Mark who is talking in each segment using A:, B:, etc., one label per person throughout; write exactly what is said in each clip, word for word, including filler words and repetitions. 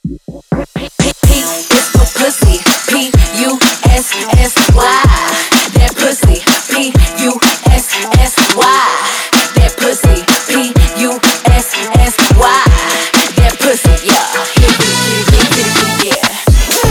A: P is for pussy, P U S S Y. That pussy, P U S S Y. That pussy, P U S S Y. That pussy, yeah. Hit it, hit it, hit it, hit it, yeah.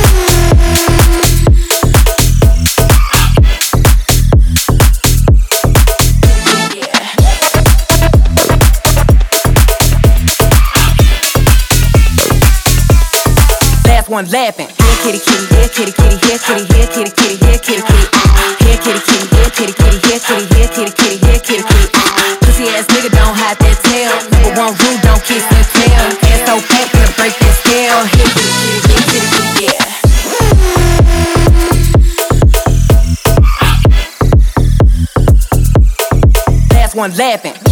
A: One laughing, yeah, kitty, kitty, yeah, kitty, kitty, yeah, kitty, yeah, kitty, kitty, yeah, kitty, kitty, yeah, kitty, kitty, yeah, kitty, kitty, yeah, kitty, yeah, kitty, kitty, yeah, kitty, kitty. Pussy ass nigga don't hide that tail. Number one rule, don't kiss and tell. Ass so fat, gonna break that scale. Yeah, kitty, kitty, yeah, kitty, kitty, yeah. Last one laughing.